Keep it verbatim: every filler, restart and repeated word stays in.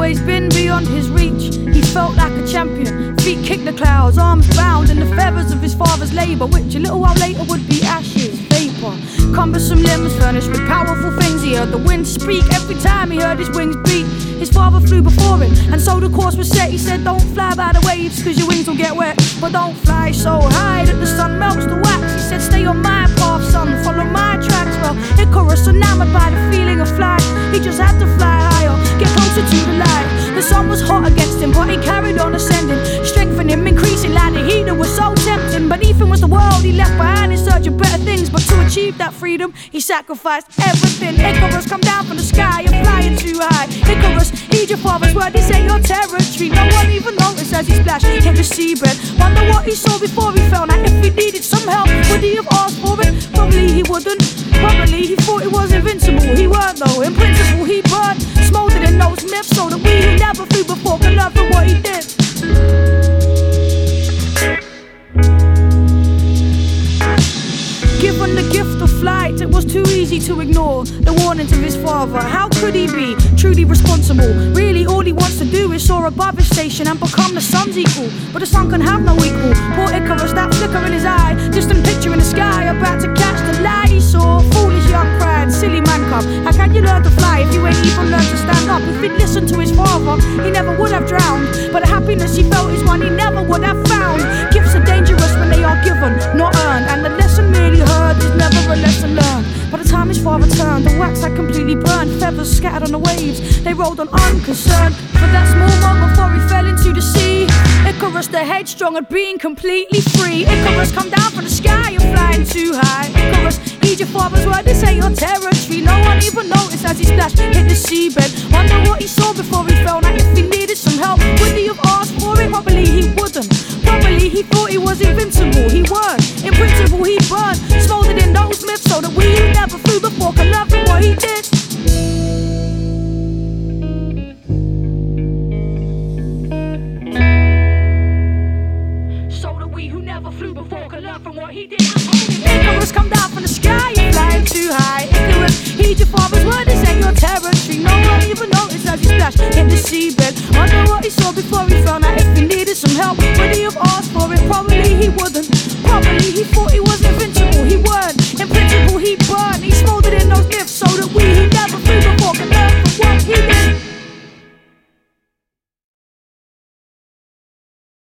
always been beyond his reach. He felt like a champion, feet kicked the clouds, arms bound in the feathers of his father's labour, which a little while later would be ashes, vapour. Cumbersome limbs furnished with powerful things. He heard the wind speak every time he heard his wings beat. His father flew before him, and so the course was set. He said, don't fly by the waves, cause your wings will get wet. But don't fly so high that the sun melts the wax. He said, stay on my path, son, follow my tracks. Well, Icarus, enamoured by the feeling of flight, he just had to fly higher, get closer to the light. The sun was hot against him, but he carried on ascending, strengthening him, increasing like the heat that was so tempting. Beneath him was the world he left behind in search of better things, but to achieve that freedom, he sacrificed everything. Icarus, come down from the sky, you're flying too high. Icarus, heed your father's word, this ain't your territory. No one even noticed as he splashed, hit the seabed. Wonder what he saw before he fell. Now if he needed some help, would he have asked for it? Probably he wouldn't. Probably he thought he was invincible. He weren't though. In principle he burned, smouldered in those myths, so that we who never flew before can learn from what he did. Given the gift of flight, it was too easy to ignore the warnings of his father. How could he be truly responsible? Really all he wants to do is soar above his station and become the sun's equal. But the sun can have no equal. Poor Icarus, that flicker in his eye, distant picture in the sky, about to catch the light he saw. Foolish young pride, silly man cub, how can you learn to fly if you ain't even learned to stand up? If he'd listened to his father, he never would have drowned. But the happiness he felt is one he never would have found. Gifts are dangerous when they are given, not earned, and the lesson merely heard is never a lesson learned. By the time his father turned, the wax had completely burned, feathers scattered on the waves, they rolled on unconcerned. For that small moment before he fell into the sea, Icarus the headstrong had been completely free. Icarus, come down from the sky, you're flying too high. Icarus, heed your father's word, this ain't your territory. No one even noticed as he splashed, hit the seabed. Wonder what he saw before he fell. Now if he needed some help, would he have asked for it? Probably he wouldn't. Probably he thought he was invincible. He weren't. In principle he burned, smouldered in those myths, so that we who never flew before can learn from what he did. So that we who never flew before can learn from what he did. Icarus, come down from the sky, you're flying too high. Icarus, heed your father's word, this ain't your territory. No one even noticed as he splashed, hit the seabed. Wonder what he saw before he fell. Now if he needed some help, would he have asked for it? Probably he wouldn't. Probably he